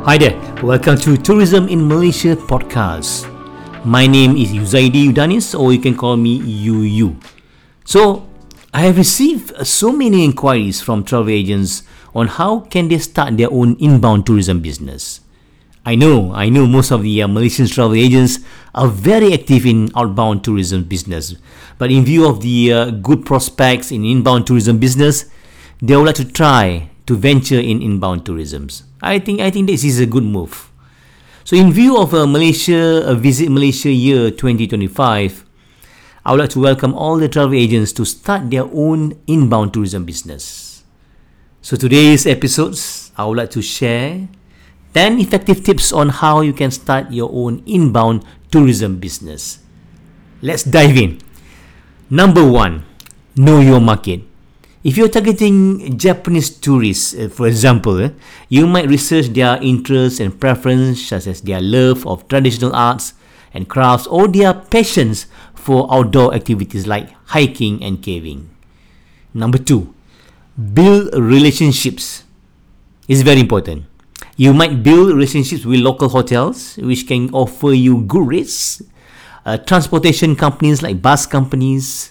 Hi there, welcome to Tourism in Malaysia podcast. My name is Yuzaidi Yudanis, or you can call me Yu. So, I have received so many inquiries from travel agents on how can they start their own inbound tourism business. I know most of the Malaysian travel agents are very active in outbound tourism business, but in view of the good prospects in inbound tourism business, they would like to try to venture in inbound tourism. I think this is a good move. So in view of Visit Malaysia year 2025, I would like to welcome all the travel agents to start their own inbound tourism business. So today's episodes, I would like to share 10 effective tips on how you can start your own inbound tourism business. Let's dive in. Number 1, know your market. If you're targeting Japanese tourists, for example, you might research their interests and preferences, such as their love of traditional arts and crafts or their passions for outdoor activities like hiking and caving. Number 2, build relationships. It's very important. You might build relationships with local hotels, which can offer you good rates, transportation companies like bus companies,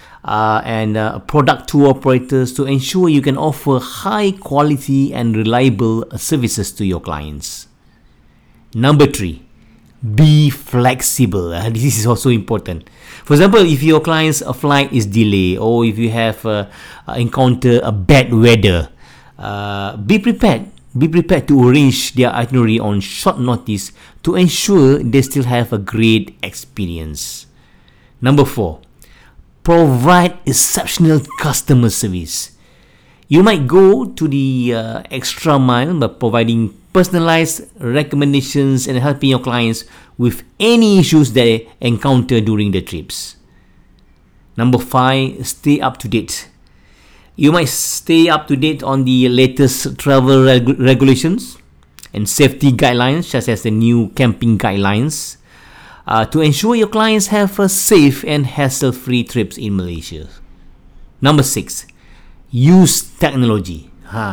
and product tour operators to ensure you can offer high quality and reliable services to your clients. Number 3, be flexible. This is also important. For example, if your client's flight is delayed or if you have encounter a bad weather, be prepared. Be prepared to arrange their itinerary on short notice to ensure they still have a great experience. Number 4, provide exceptional customer service. You might go to the extra mile by providing personalized recommendations and helping your clients with any issues they encounter during the trips. Number 5, stay up to date. You might stay up to date on the latest travel regulations and safety guidelines, such as the new camping guidelines, to ensure your clients have a safe and hassle-free trips in Malaysia. Number 6, use technology.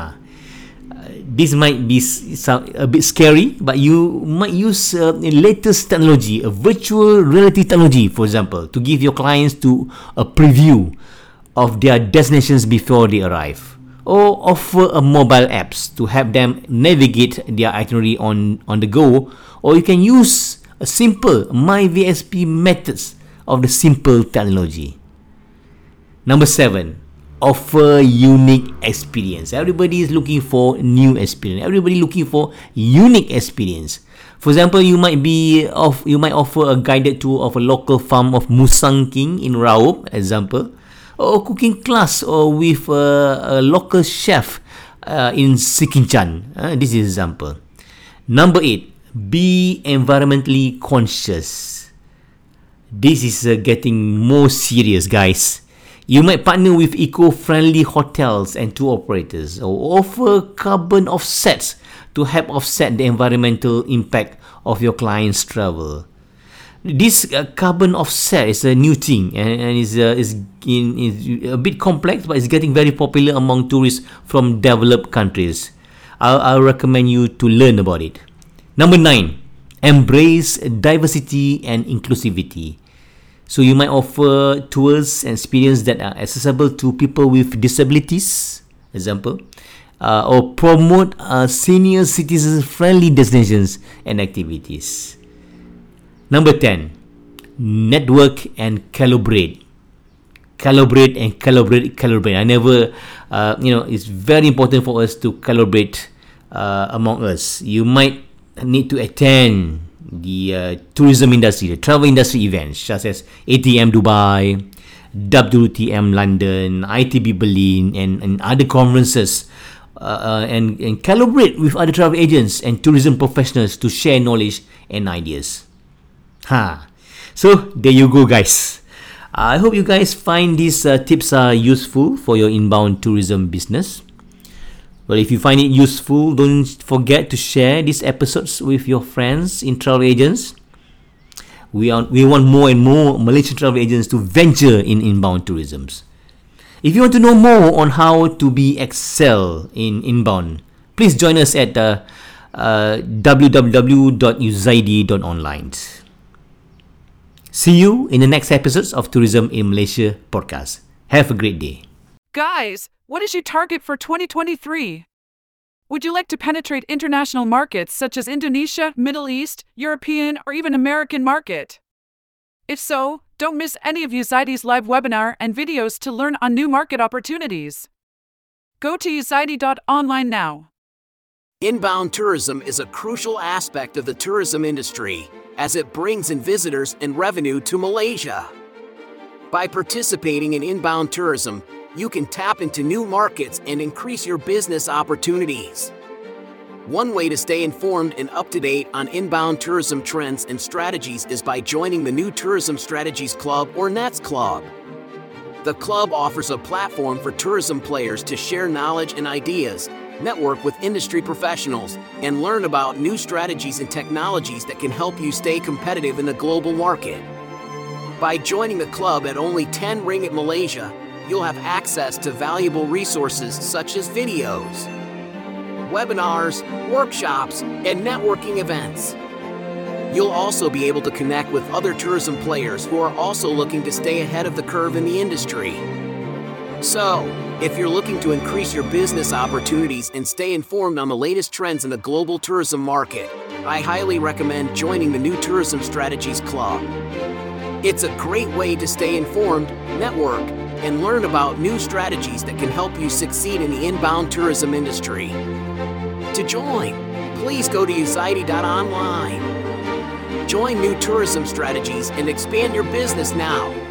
This might be a bit scary, but you might use latest technology, a virtual reality technology, for example, to give your clients a preview of their destinations before they arrive, or offer a mobile apps to help them navigate their itinerary on the go, or you can use a simple MyVSP methods of the simple technology. Number 7, offer unique experience. Everybody is looking for new experience. Everybody looking for unique experience. For example, you might offer a guided tour of a local farm of Musang King in Raup, example, or cooking class or with a local chef in Sikinchan. This is example. Number 8, be environmentally conscious. This is getting more serious, guys. You might partner with eco-friendly hotels and tour operators or offer carbon offsets to help offset the environmental impact of your client's travel. This carbon offset is a new thing and is a bit complex, but it's getting very popular among tourists from developed countries. I'll recommend you to learn about it. Number 9, embrace diversity and inclusivity. So you might offer tours and experiences that are accessible to people with disabilities, example, or promote senior citizen-friendly destinations and activities. Number 10, network and collaborate. Collaborate. I never, it's very important for us to collaborate among us. You might need to attend the tourism industry, the travel industry events, such as ATM Dubai, WTM London, ITB Berlin, and other conferences, and collaborate with other travel agents and tourism professionals to share knowledge and ideas. So there you go, guys. I hope you guys find these tips are useful for your inbound tourism business. Well, if you find it useful, don't forget to share these episodes with your friends in travel agents. We want more and more Malaysian travel agents to venture in inbound tourism. If you want to know more on how to be excel in inbound, please join us at www.uzaidi.online. See you in the next episodes of Tourism in Malaysia podcast. Have a great day. Guys, what is your target for 2023? Would you like to penetrate international markets such as Indonesia, Middle East, European, or even American market? If so, don't miss any of Uzaidi's live webinar and videos to learn on new market opportunities. Go to uzaidi.online now. Inbound tourism is a crucial aspect of the tourism industry, as it brings in visitors and revenue to Malaysia. By participating in inbound tourism, you can tap into new markets and increase your business opportunities. One way to stay informed and up to date on inbound tourism trends and strategies is by joining the New Tourism Strategies Club or NETS Club. The club offers a platform for tourism players to share knowledge and ideas, network with industry professionals, and learn about new strategies and technologies that can help you stay competitive in the global market. By joining the club at only 10 ringgit Malaysia, you'll have access to valuable resources such as videos, webinars, workshops, and networking events. You'll also be able to connect with other tourism players who are also looking to stay ahead of the curve in the industry. So, if you're looking to increase your business opportunities and stay informed on the latest trends in the global tourism market, I highly recommend joining the New Tourism Strategies Club. It's a great way to stay informed, network, and learn about new strategies that can help you succeed in the inbound tourism industry. To join, please go to uzaidi.online. Join New Tourism Strategies and expand your business now.